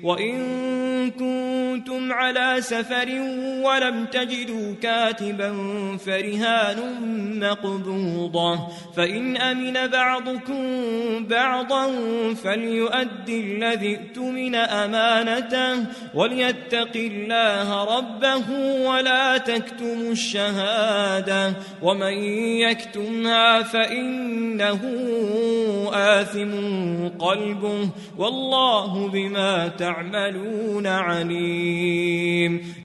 وإن كنتم على سفر ولم تجدوا كاتبا فرهان مقبوضة، فإن أمن بعضكم بعضا فليؤدي الذي اؤتمن أمانته وليتق الله ربه ولا تكتموا الشهادة، ومن يكتمها فإنه آثم قلبه والله بما تعملون عليم.